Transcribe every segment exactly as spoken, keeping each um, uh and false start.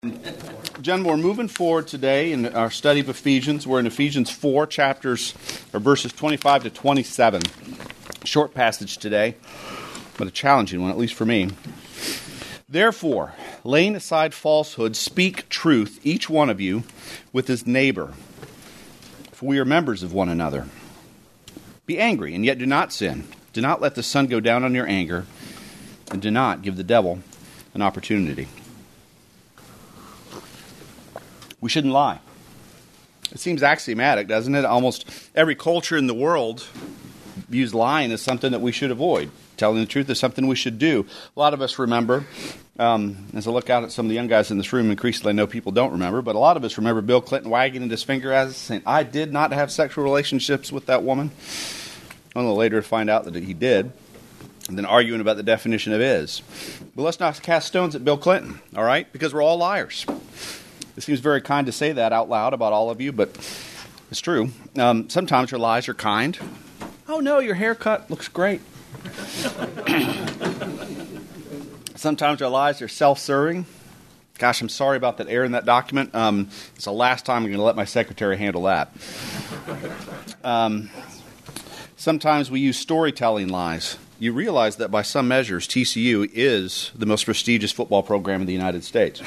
Jen, we're moving forward today in our study of Ephesians. We're in Ephesians four, chapters, or verses twenty-five to twenty-seven. Short passage today, but a challenging one, at least for me. Therefore, laying aside falsehood, speak truth, each one of you, with his neighbor, for we are members of one another. Be angry, and yet do not sin. Do not let the sun go down on your anger, and do not give the devil an opportunity. We shouldn't lie. It seems axiomatic, doesn't it? Almost every culture in the world views lying as something that we should avoid. Telling the truth is something we should do. A lot of us remember, um, as I look out at some of the young guys in this room, increasingly I know people don't remember, but a lot of us remember Bill Clinton wagging his finger at us saying, I did not have sexual relationships with that woman. A little later to find out that he did, and then arguing about the definition of is. But let's not cast stones at Bill Clinton, all right? Because we're all liars. It seems very kind to say that out loud about all of you, but it's true. Um, sometimes your lies are kind. Oh, no, your haircut looks great. Sometimes our lies are self-serving. Gosh, I'm sorry about that error in that document. Um, it's the last time I'm going to let my secretary handle that. Um, sometimes we use storytelling lies. You realize that by some measures, T C U is the most prestigious football program in the United States.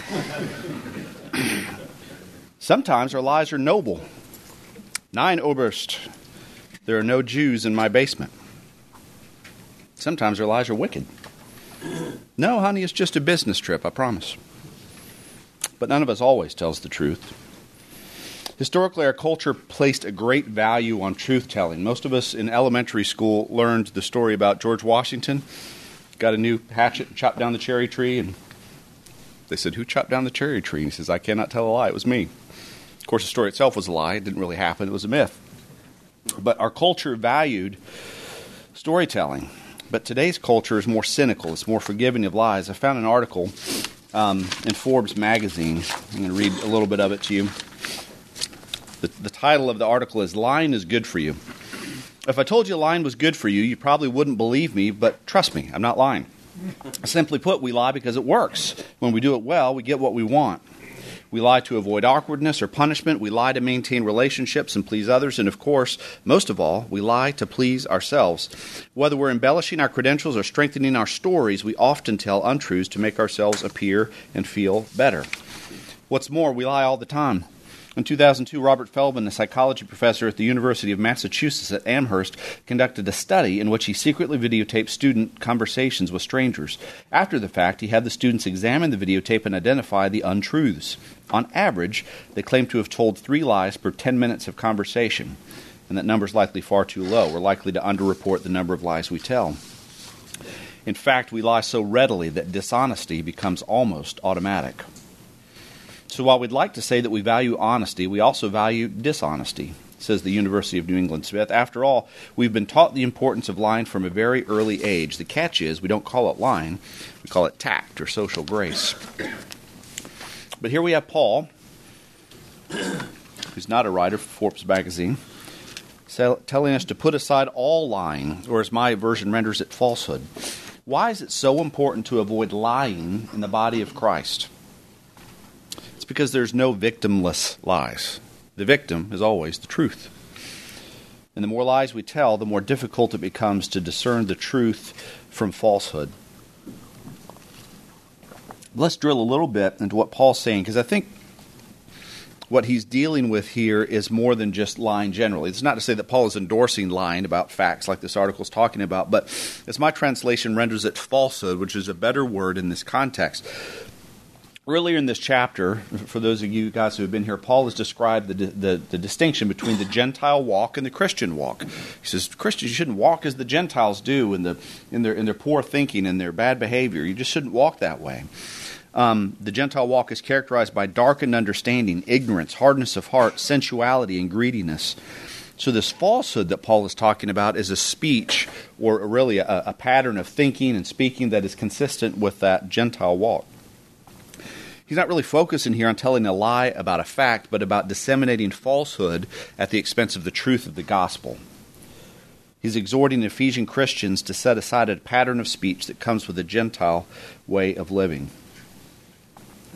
Sometimes our lies are noble. Nein Oberst, there are no Jews in my basement. Sometimes our lies are wicked. No, honey, it's just a business trip, I promise. But none of us always tells the truth. Historically, our culture placed a great value on truth-telling. Most of us in elementary school learned the story about George Washington. Got a new hatchet and chopped down the cherry tree, and they said, who chopped down the cherry tree? And he says, I cannot tell a lie, it was me. Of course, the story itself was a lie. It didn't really happen. It was a myth. But our culture valued storytelling. But today's culture is more cynical. It's more forgiving of lies. I found an article um, in Forbes magazine. I'm going to read a little bit of it to you. The, the title of the article is, Lying is Good for You. If I told you lying was good for you, you probably wouldn't believe me, but trust me, I'm not lying. Simply put, we lie because it works. When we do it well, we get what we want. We lie to avoid awkwardness or punishment. We lie to maintain relationships and please others. And of course, most of all, we lie to please ourselves. Whether we're embellishing our credentials or strengthening our stories, we often tell untruths to make ourselves appear and feel better. What's more, we lie all the time. In two thousand two, Robert Feldman, a psychology professor at the University of Massachusetts at Amherst, conducted a study in which he secretly videotaped student conversations with strangers. After the fact, he had the students examine the videotape and identify the untruths. On average, they claimed to have told three lies per ten minutes of conversation, and that number is likely far too low. We're likely to underreport the number of lies we tell. In fact, we lie so readily that dishonesty becomes almost automatic. So while we'd like to say that we value honesty, we also value dishonesty, says the University of New England Smith. After all, we've been taught the importance of lying from a very early age. The catch is we don't call it lying, we call it tact or social grace. But here we have Paul, who's not a writer for Forbes magazine, telling us to put aside all lying, or as my version renders it, falsehood. Why is it so important to avoid lying in the body of Christ? It's because there's no victimless lies. The victim is always the truth. And the more lies we tell, the more difficult it becomes to discern the truth from falsehood. Let's drill a little bit into what Paul's saying, because I think what he's dealing with here is more than just lying generally. It's not to say that Paul is endorsing lying about facts like this article is talking about, but as my translation renders it, falsehood, which is a better word in this context. Earlier in this chapter, for those of you guys who have been here, Paul has described the, the, the distinction between the Gentile walk and the Christian walk. He says, Christians, you shouldn't walk as the Gentiles do in, the, in, their, in their poor thinking and their bad behavior. You just shouldn't walk that way. Um, the Gentile walk is characterized by darkened understanding, ignorance, hardness of heart, sensuality, and greediness. So this falsehood that Paul is talking about is a speech, or really a, a pattern of thinking and speaking that is consistent with that Gentile walk. He's not really focusing here on telling a lie about a fact, but about disseminating falsehood at the expense of the truth of the gospel. He's exhorting Ephesian Christians to set aside a pattern of speech that comes with a Gentile way of living.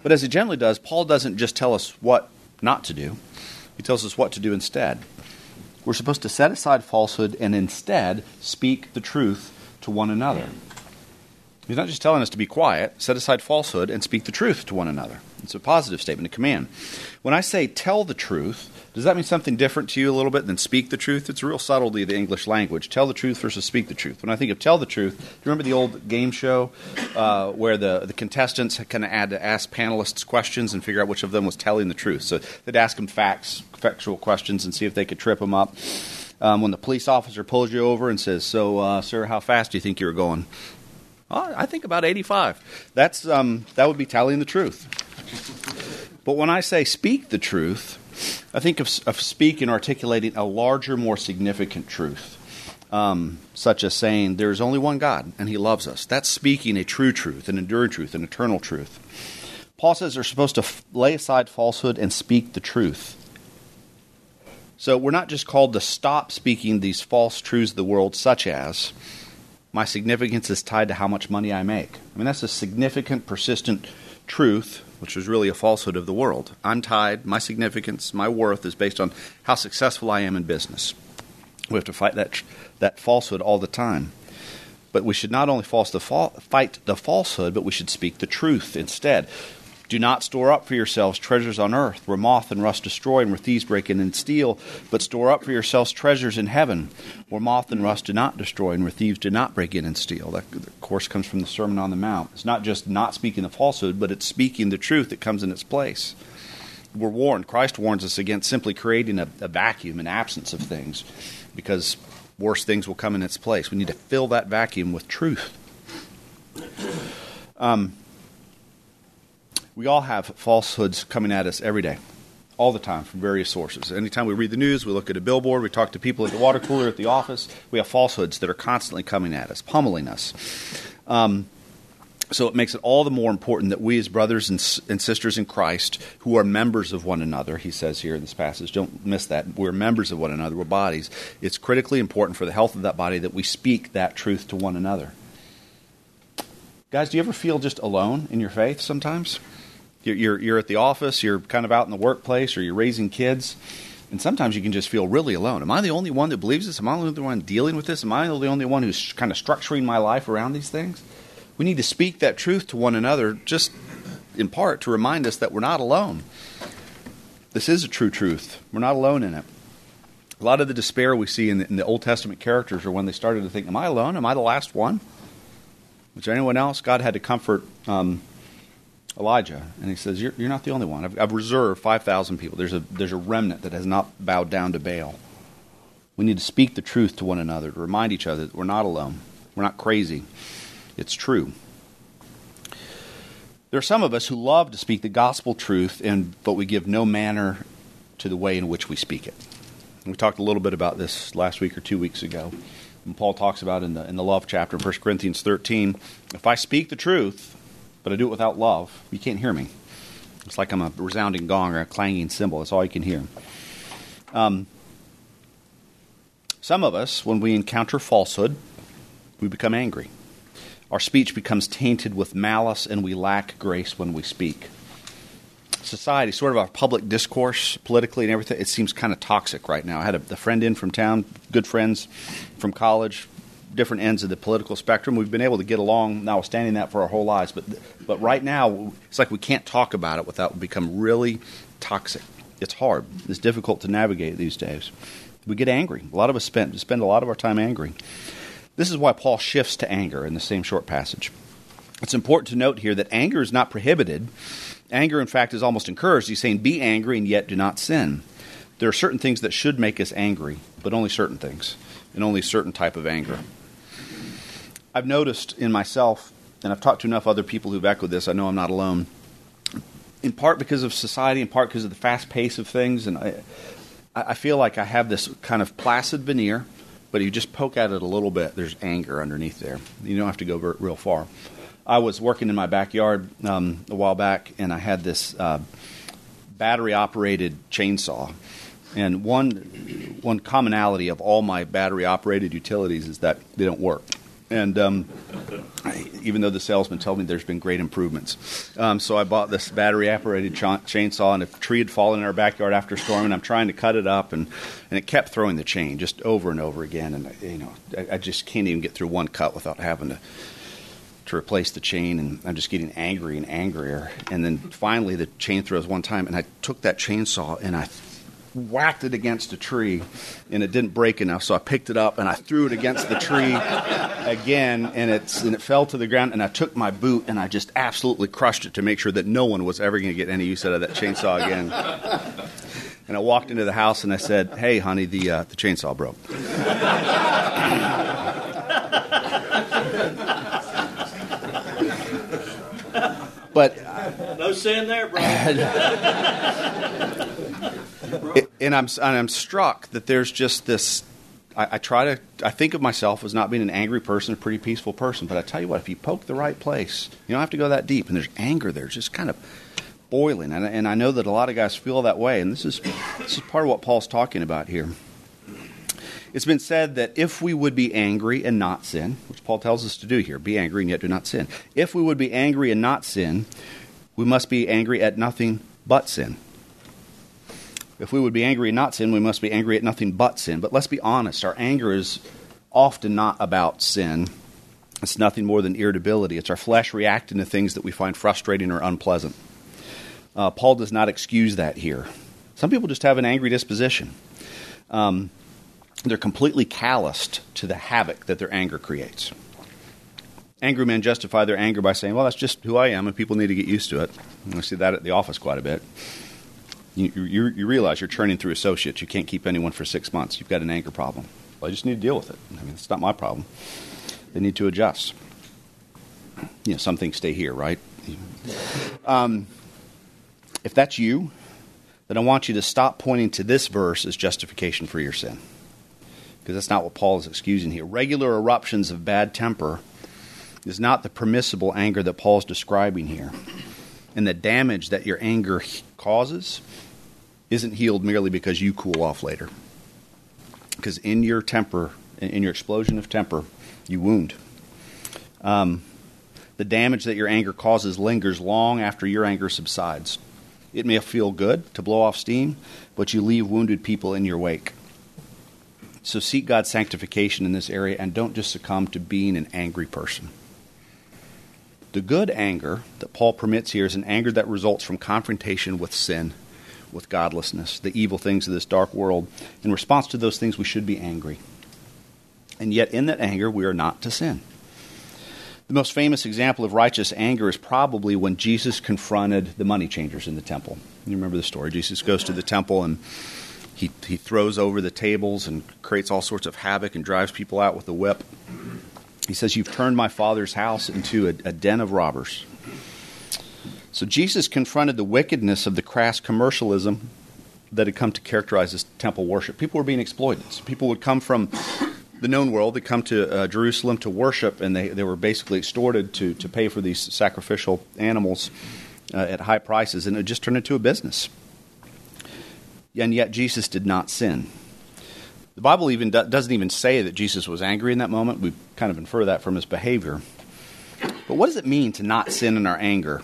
But as he generally does, Paul doesn't just tell us what not to do. He tells us what to do instead. We're supposed to set aside falsehood and instead speak the truth to one another. He's not just telling us to be quiet, set aside falsehood, and speak the truth to one another. It's a positive statement, a command. When I say tell the truth, does that mean something different to you a little bit than speak the truth? It's a real subtlety of the English language. Tell the truth versus speak the truth. When I think of tell the truth, do you remember the old game show uh, where the, the contestants kind of had to ask panelists questions and figure out which of them was telling the truth? So they'd ask them facts, factual questions and see if they could trip them up. Um, when the police officer pulls you over and says, so, uh, sir, how fast do you think you were going? Oh, I think about eighty-five. That's um, that would be telling the truth. But when I say speak the truth, I think of, of speaking, articulating a larger, more significant truth, um, such as saying there is only one God and He loves us. That's speaking a true truth, an enduring truth, an eternal truth. Paul says they're supposed to f- lay aside falsehood and speak the truth. So we're not just called to stop speaking these false truths of the world, such as my significance is tied to how much money I make. I mean, that's a significant, persistent truth, which is really a falsehood of the world. I'm tied, my significance, my worth is based on how successful I am in business. We have to fight that that falsehood all the time. But we should not only false the fa- fight the falsehood, but we should speak the truth instead. Do not store up for yourselves treasures on earth, where moth and rust destroy and where thieves break in and steal, but store up for yourselves treasures in heaven, where moth and rust do not destroy and where thieves do not break in and steal. That, of course, comes from the Sermon on the Mount. It's not just not speaking the falsehood, but it's speaking the truth that comes in its place. We're warned. Christ warns us against simply creating a, a vacuum, an absence of things, because worse things will come in its place. We need to fill that vacuum with truth. Um... We all have falsehoods coming at us every day, all the time, from various sources. Anytime we read the news, we look at a billboard, we talk to people at the water cooler at the office, we have falsehoods that are constantly coming at us, pummeling us. Um, so it makes it all the more important that we as brothers and, and sisters in Christ, who are members of one another, he says here in this passage, don't miss that, we're members of one another, we're bodies. It's critically important for the health of that body that we speak that truth to one another. Guys, do you ever feel just alone in your faith sometimes? You're, you're, you're at the office, you're kind of out in the workplace, or you're raising kids, and sometimes you can just feel really alone. Am I the only one that believes this? Am I the only one dealing with this? Am I the only one who's kind of structuring my life around these things? We need to speak that truth to one another, just in part to remind us that we're not alone. This is a true truth. We're not alone in it. A lot of the despair we see in the, in the Old Testament characters are when they started to think, am I alone? Am I the last one? Was there anyone else? God had to comfort um, Elijah, and he says, you're, you're not the only one. I've, I've reserved five thousand people. There's a, there's a remnant that has not bowed down to Baal. We need to speak the truth to one another, to remind each other that we're not alone. We're not crazy. It's true. There are some of us who love to speak the gospel truth, and but we give no manner to the way in which we speak it. And we talked a little bit about this last week or two weeks ago. And Paul talks about in the in the love chapter in First Corinthians thirteen, if I speak the truth, but I do it without love, you can't hear me. It's like I'm a resounding gong or a clanging cymbal. That's all you can hear. Um, some of us, when we encounter falsehood, we become angry. Our speech becomes tainted with malice, and we lack grace when we speak. Society, sort of our public discourse, politically and everything, it seems kind of toxic right now. I had a, a friend in from town, good friends from college, different ends of the political spectrum. We've been able to get along, notwithstanding that, for our whole lives. But but right now, it's like we can't talk about it without become really toxic. It's hard. It's difficult to navigate these days. We get angry. A lot of us spend, spend a lot of our time angry. This is why Paul shifts to anger in the same short passage. It's important to note here that anger is not prohibited. Anger, in fact, is almost encouraged. He's saying, be angry and yet do not sin. There are certain things that should make us angry, but only certain things, and only a certain type of anger. I've noticed in myself, and I've talked to enough other people who've echoed this, I know I'm not alone, in part because of society, in part because of the fast pace of things, and I, I feel like I have this kind of placid veneer, but if you just poke at it a little bit, there's anger underneath there. You don't have to go very, real far. I was working in my backyard um, a while back, and I had this uh, battery-operated chainsaw. And one one commonality of all my battery-operated utilities is that they don't work. And um, I, even though the salesman told me there's been great improvements. Um, so I bought this battery-operated ch- chainsaw, and a tree had fallen in our backyard after a storm, and I'm trying to cut it up, and, and it kept throwing the chain just over and over again. And, you know, I, I just can't even get through one cut without having to to replace the chain, and I'm just getting angry and angrier. And then finally the chain throws one time, and I took that chainsaw and I whacked it against a tree, and it didn't break enough, so I picked it up and I threw it against the tree again, and, it's, and it fell to the ground, and I took my boot and I just absolutely crushed it to make sure that no one was ever going to get any use out of that chainsaw again. And I walked into the house and I said, "Hey, honey, the uh, the chainsaw broke." But no sin there, bro. it, and I'm and I'm struck that there's just this. I, I try to. I think of myself as not being an angry person, a pretty peaceful person. But I tell you what, if you poke the right place, you don't have to go that deep. And there's anger there, just kind of boiling. And, and I know that a lot of guys feel that way. And this is this is part of what Paul's talking about here. It's been said that if we would be angry and not sin, which Paul tells us to do here, be angry and yet do not sin. If we would be angry and not sin, we must be angry at nothing but sin. If we would be angry and not sin, we must be angry at nothing but sin. But let's be honest, our anger is often not about sin. It's nothing more than irritability. It's our flesh reacting to things that we find frustrating or unpleasant. Uh, Paul does not excuse that here. Some people just have an angry disposition. Um, they're completely calloused to the havoc that their anger creates. Angry men justify their anger by saying, well, that's just who I am, and people need to get used to it. And I see that at the office quite a bit. You, you, you realize you're churning through associates. You can't keep anyone for six months. You've got an anger problem. Well, I just need to deal with it. I mean, it's not my problem. They need to adjust. You know, some things stay here, right? Um, if that's you, then I want you to stop pointing to this verse as justification for your sin. Because that's not what Paul is excusing here. Regular eruptions of bad temper is not the permissible anger that Paul's describing here. And the damage that your anger causes isn't healed merely because you cool off later. Because in your temper, in your explosion of temper, you wound. Um, the damage that your anger causes lingers long after your anger subsides. It may feel good to blow off steam, but you leave wounded people in your wake. So seek God's sanctification in this area and don't just succumb to being an angry person. The good anger that Paul permits here is an anger that results from confrontation with sin, with godlessness, the evil things of this dark world. In response to those things, we should be angry. And yet in that anger, we are not to sin. The most famous example of righteous anger is probably when Jesus confronted the money changers in the temple. You remember the story. Jesus goes to the temple and he, he throws over the tables and creates all sorts of havoc and drives people out with a whip. He says, "You've turned my Father's house into a, a den of robbers." So Jesus confronted the wickedness of the crass commercialism that had come to characterize this temple worship. People were being exploited. So people would come from the known world. They'd come to uh, Jerusalem to worship, and they, they were basically extorted to, to pay for these sacrificial animals uh, at high prices, and it just turned into a business. And yet Jesus did not sin. The Bible even do, doesn't even say that Jesus was angry in that moment. We kind of infer that from his behavior. But what does it mean to not sin in our anger?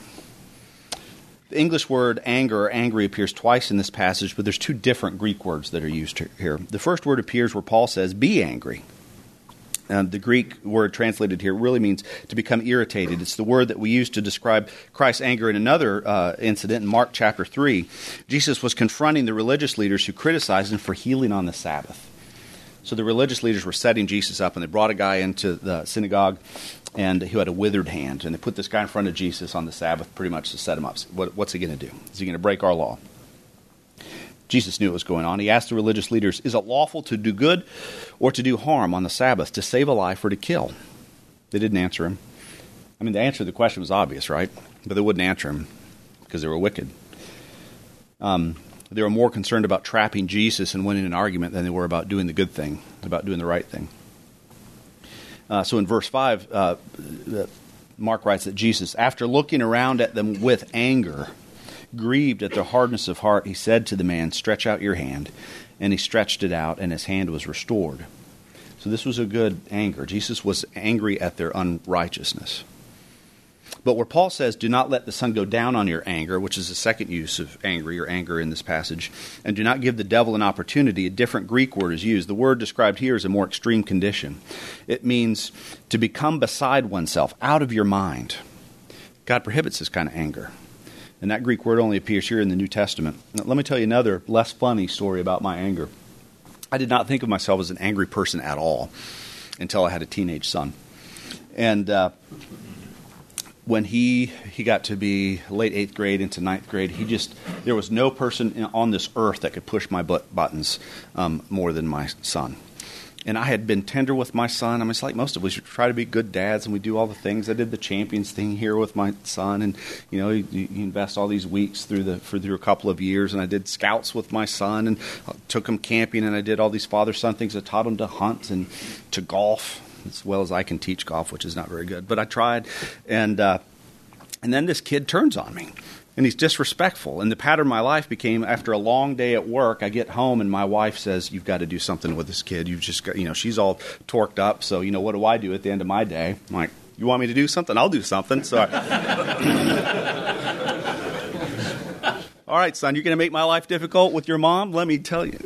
The English word anger or angry appears twice in this passage, but there's two different Greek words that are used here. The first word appears where Paul says, "be angry." And the Greek word translated here really means to become irritated. It's the word that we use to describe Christ's anger in another uh, incident in Mark chapter three. Jesus was confronting the religious leaders who criticized him for healing on the Sabbath. So the religious leaders were setting Jesus up, and they brought a guy into the synagogue and who had a withered hand. And they put this guy in front of Jesus on the Sabbath pretty much to set him up. What, what's he going to do? Is he going to break our law? Jesus knew what was going on. He asked the religious leaders, is it lawful to do good or to do harm on the Sabbath, to save a life or to kill? They didn't answer him. I mean, the answer to the question was obvious, right? But they wouldn't answer him because they were wicked. Um, they were more concerned about trapping Jesus and winning an argument than they were about doing the good thing, about doing the right thing. Uh, so in verse five, uh, Mark writes that Jesus, after looking around at them with anger, grieved at their hardness of heart, he said to the man, "Stretch out your hand." And he stretched it out, and his hand was restored. So this was a good anger. Jesus was angry at their unrighteousness. But where Paul says, do not let the sun go down on your anger, which is the second use of angry or anger in this passage, and do not give the devil an opportunity, a different Greek word is used. The word described here is a more extreme condition. It means to become beside oneself, out of your mind. God prohibits this kind of anger. And that Greek word only appears here in the New Testament. Now, let me tell you another less funny story about my anger. I did not think of myself as an angry person at all until I had a teenage son. And uh, when he he got to be late eighth grade into ninth grade, he just, there was no person on this earth that could push my butt buttons um, more than my son. And I had been tender with my son. I mean, it's like most of us, we try to be good dads, and we do all the things. I did the champions thing here with my son, and you know, you, you invest all these weeks through the for through a couple of years. And I did scouts with my son, and I took him camping, and I did all these father-son things. I taught him to hunt and to golf, as well as I can teach golf, which is not very good, but I tried. And uh, and then this kid turns on me. And he's disrespectful. And the pattern of my life became, after a long day at work, I get home and my wife says, you've got to do something with this kid. You've just got, you know, she's all torqued up. So, you know, what do I do at the end of my day? I'm like, you want me to do something? I'll do something. So, I all right, son, you're going to make my life difficult with your mom? Let me tell you.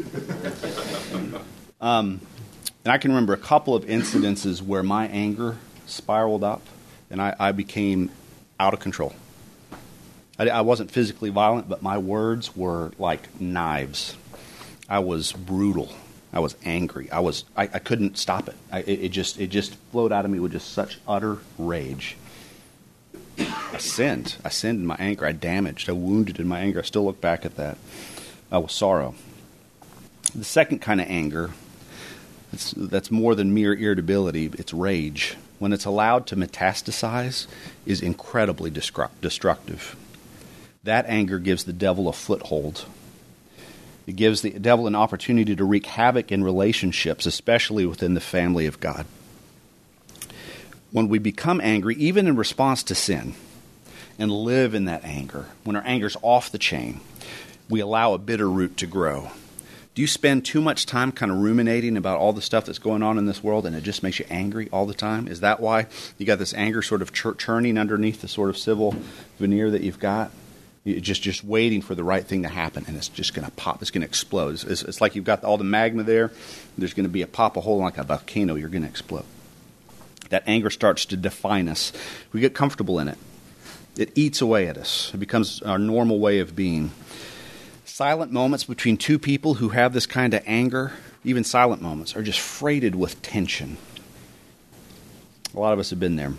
Um, and I can remember a couple of incidences where my anger spiraled up and I, I became out of control. I, I wasn't physically violent, but my words were like knives. I was brutal. I was angry. I was. I, I couldn't stop it. I, it. It just. It just flowed out of me with just such utter rage. I sinned. I sinned in my anger. I damaged. I wounded in my anger. I still look back at that uh, with sorrow. The second kind of anger, that's, that's more than mere irritability. It's rage. When it's allowed to metastasize, is incredibly destructive. That anger gives the devil a foothold. It gives the devil an opportunity to wreak havoc in relationships, especially within the family of God. When we become angry, even in response to sin, and live in that anger, when our anger's off the chain, we allow a bitter root to grow. Do you spend too much time kind of ruminating about all the stuff that's going on in this world and it just makes you angry all the time? Is that why you got this anger sort of chur- churning underneath the sort of civil veneer that you've got? You're just just waiting for the right thing to happen, and it's just going to pop. It's going to explode. It's, it's like you've got all the magma there. There's going to be a pop a hole like a volcano. You're going to explode. That anger starts to define us. We get comfortable in it. It eats away at us. It becomes our normal way of being. Silent moments between two people who have this kind of anger, even silent moments, are just freighted with tension. A lot of us have been there.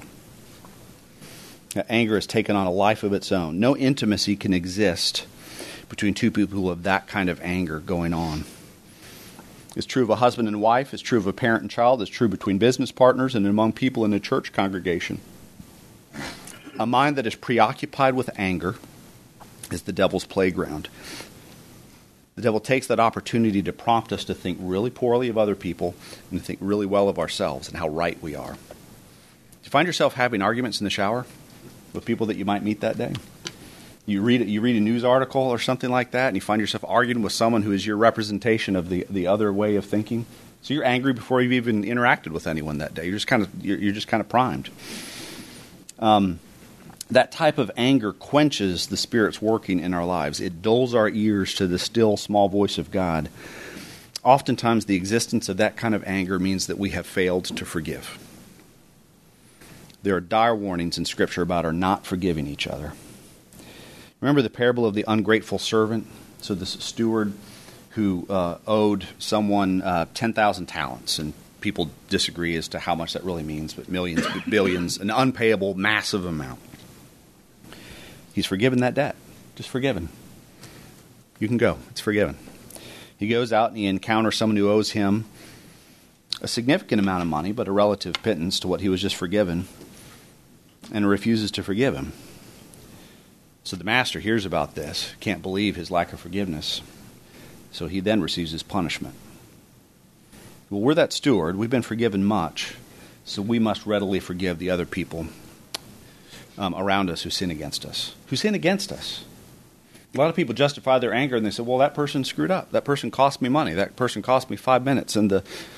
Anger has taken on a life of its own. No intimacy can exist between two people who have that kind of anger going on. It's true of a husband and wife. It's true of a parent and child. It's true between business partners and among people in a church congregation. A mind that is preoccupied with anger is the devil's playground. The devil takes that opportunity to prompt us to think really poorly of other people and to think really well of ourselves and how right we are. Do you find yourself having arguments in the shower with people that you might meet that day? You read you read a news article or something like that, and you find yourself arguing with someone who is your representation of the, the other way of thinking. So you're angry before you've even interacted with anyone that day. You're just kind of you're, you're just kind of primed. Um, that type of anger quenches the Spirit's working in our lives. It dulls our ears to the still small voice of God. Oftentimes, the existence of that kind of anger means that we have failed to forgive. There are dire warnings in Scripture about our not forgiving each other. Remember the parable of the ungrateful servant? So this steward who uh, owed someone uh, ten thousand talents, and people disagree as to how much that really means, but millions, but billions, an unpayable, massive amount. He's forgiven that debt. Just forgiven. You can go. It's forgiven. He goes out and he encounters someone who owes him a significant amount of money, but a relative pittance to what he was just forgiven, and refuses to forgive him. So the master hears about this, can't believe his lack of forgiveness, so he then receives his punishment. Well, we're that steward. We've been forgiven much, so we must readily forgive the other people um, around us who sin against us. Who sin against us. A lot of people justify their anger and they say, well, that person screwed up. That person cost me money. That person cost me five minutes. And the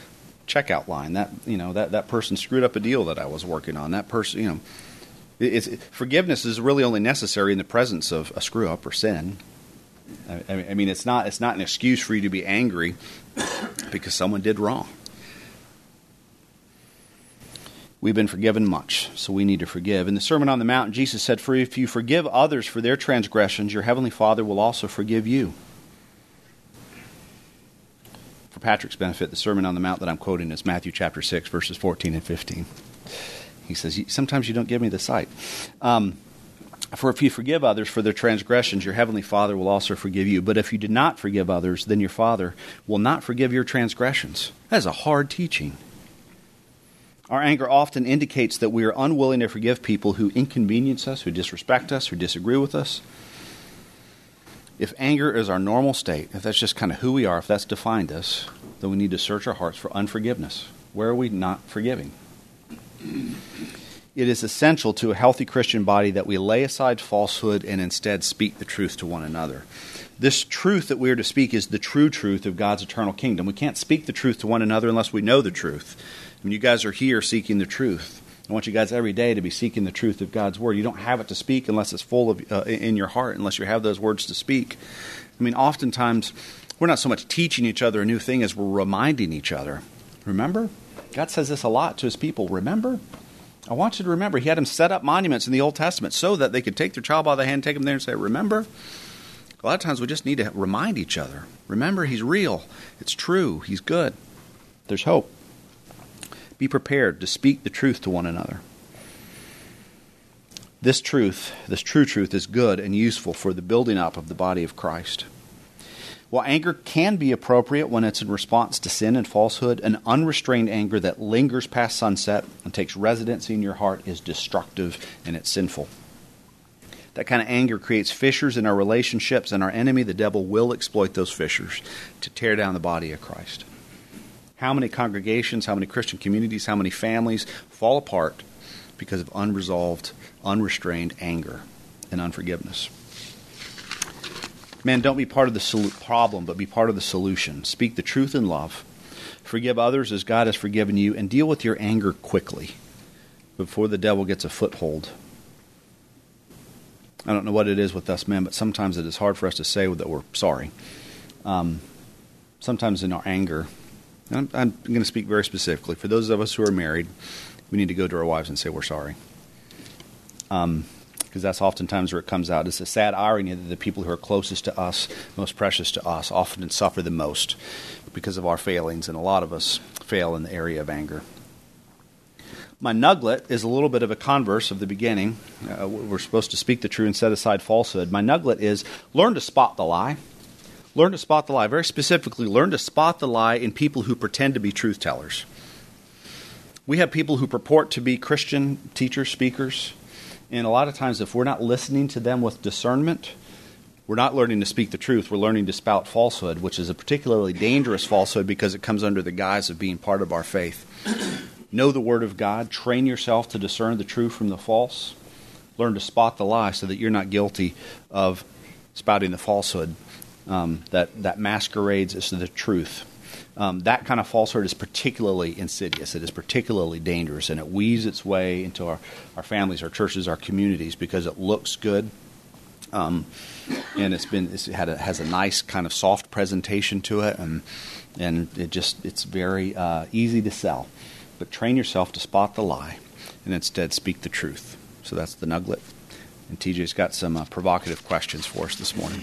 checkout line. That you know that, that person screwed up a deal that I was working on. That person, you know, it, it's, forgiveness is really only necessary in the presence of a screw up or sin. I, I mean, it's not it's not an excuse for you to be angry because someone did wrong. We've been forgiven much, so we need to forgive. In the Sermon on the Mount, Jesus said, "For if you forgive others for their transgressions, your heavenly Father will also forgive you." For Patrick's benefit, the Sermon on the Mount that I'm quoting is Matthew chapter six, verses fourteen and fifteen. He says, sometimes you don't give me the sight. Um, For if you forgive others for their transgressions, your heavenly Father will also forgive you. But if you do not forgive others, then your Father will not forgive your transgressions. That is a hard teaching. Our anger often indicates that we are unwilling to forgive people who inconvenience us, who disrespect us, who disagree with us. If anger is our normal state, if that's just kind of who we are, if that's defined us, then we need to search our hearts for unforgiveness. Where are we not forgiving? It is essential to a healthy Christian body that we lay aside falsehood and instead speak the truth to one another. This truth that we are to speak is the true truth of God's eternal kingdom. We can't speak the truth to one another unless we know the truth. I mean, you guys are here seeking the truth. I want you guys every day to be seeking the truth of God's word. You don't have it to speak unless it's full of uh, in your heart, unless you have those words to speak. I mean, oftentimes we're not so much teaching each other a new thing as we're reminding each other. Remember? God says this a lot to his people. Remember? I want you to remember, he had them set up monuments in the Old Testament so that they could take their child by the hand, take them there and say, remember? A lot of times we just need to remind each other. Remember, he's real. It's true. He's good. There's hope. Be prepared to speak the truth to one another. This truth, this true truth, is good and useful for the building up of the body of Christ. While anger can be appropriate when it's in response to sin and falsehood, an unrestrained anger that lingers past sunset and takes residency in your heart is destructive and it's sinful. That kind of anger creates fissures in our relationships, and our enemy, the devil, will exploit those fissures to tear down the body of Christ. How many congregations, how many Christian communities, how many families fall apart because of unresolved, unrestrained anger and unforgiveness? Man, don't be part of the sol- problem, but be part of the solution. Speak the truth in love. Forgive others as God has forgiven you, and deal with your anger quickly before the devil gets a foothold. I don't know what it is with us men, but sometimes it is hard for us to say that we're sorry. Um, sometimes in our anger, and I'm, I'm going to speak very specifically. For those of us who are married, we need to go to our wives and say we're sorry. Um. Because that's oftentimes where it comes out. It's a sad irony that the people who are closest to us, most precious to us, often suffer the most because of our failings, and a lot of us fail in the area of anger. My nugget is a little bit of a converse of the beginning. Uh, we're supposed to speak the truth and set aside falsehood. My nugget is learn to spot the lie. Learn to spot the lie. Very specifically, learn to spot the lie in people who pretend to be truth tellers. We have people who purport to be Christian teachers, speakers. And a lot of times, if we're not listening to them with discernment, we're not learning to speak the truth. We're learning to spout falsehood, which is a particularly dangerous falsehood because it comes under the guise of being part of our faith. Know the Word of God. Train yourself to discern the true from the false. Learn to spot the lie so that you're not guilty of spouting the falsehood um, that, that masquerades as the truth. Um, that kind of falsehood is particularly insidious. It is particularly dangerous, and it weaves its way into our, our families, our churches, our communities because it looks good, um, and it's been it's had a, has a nice kind of soft presentation to it, and and it just it's very uh, easy to sell. But train yourself to spot the lie, and instead speak the truth. So that's the nugget. And T J's got some uh, provocative questions for us this morning.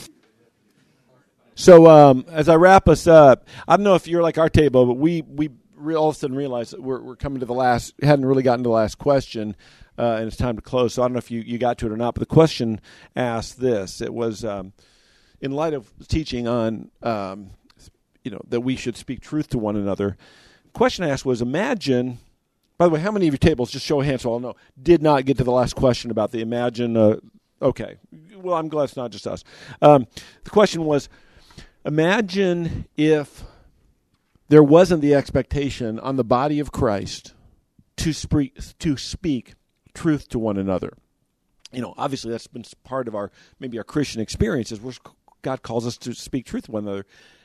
So um, as I wrap us up, I don't know if you're like our table, but we we re- all of a sudden realized that we're, we're coming to the last, hadn't really gotten to the last question, uh, and it's time to close. So I don't know if you, you got to it or not, but the question asked this. It was, um, in light of teaching on, um, you know, that we should speak truth to one another, the question asked was, imagine, by the way, how many of your tables, just show of hands so I'll know, did not get to the last question about the imagine, uh, okay, well, I'm glad it's not just us. Um, the question was, imagine if there wasn't the expectation on the body of Christ to speak, to speak truth to one another. You know, obviously that's been part of our, maybe our Christian experiences where God calls us to speak truth to one another.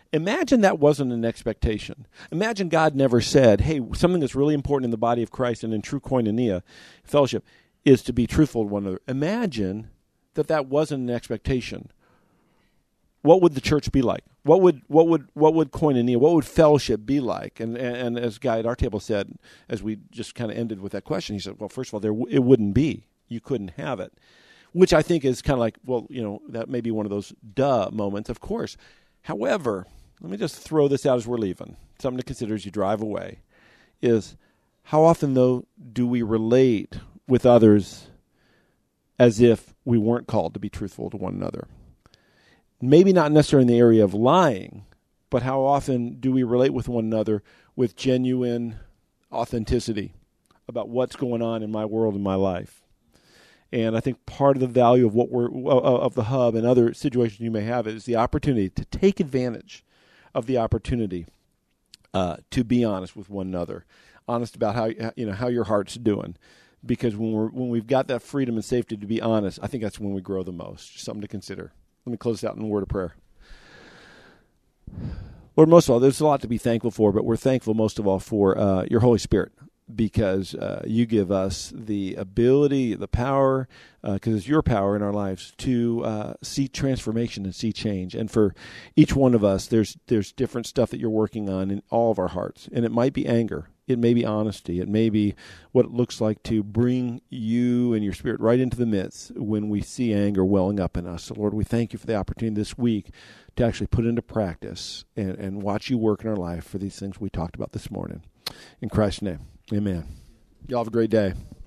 Imagine that wasn't an expectation. Imagine God never said, hey, something that's really important in the body of Christ and in true koinonia, fellowship, is to be truthful to one another. Imagine that that wasn't an expectation. What would the church be like? What would what would what would koinonia, what would fellowship be like? And and, and as Guy at our table said, as we just kind of ended with that question, he said, well, first of all, there w- it wouldn't be. You couldn't have it, which I think is kind of like, well, you know, that may be one of those duh moments, of course. However, let me just throw this out as we're leaving. Something to consider as you drive away is how often, though, do we relate with others as if we weren't called to be truthful to one another? Maybe not necessarily in the area of lying, but how often do we relate with one another with genuine authenticity about what's going on in my world and my life? And I think part of the value of what we're of the hub and other situations you may have is the opportunity to take advantage of the opportunity uh, to be honest with one another, honest about how you know how your heart's doing. Because when we're when we've got that freedom and safety to be honest, I think that's when we grow the most. Just something to consider. Let me close out in a word of prayer. Lord, most of all, there's a lot to be thankful for, but we're thankful most of all for uh, your Holy Spirit, because uh, you give us the ability, the power, because uh, it's your power in our lives to uh, see transformation and see change. And for each one of us, there's there's different stuff that you're working on in all of our hearts. And it might be anger. It may be honesty. It may be what it looks like to bring you and your Spirit right into the midst when we see anger welling up in us. So, Lord, we thank you for the opportunity this week to actually put into practice and, and watch you work in our life for these things we talked about this morning. In Christ's name, amen. Y'all have a great day.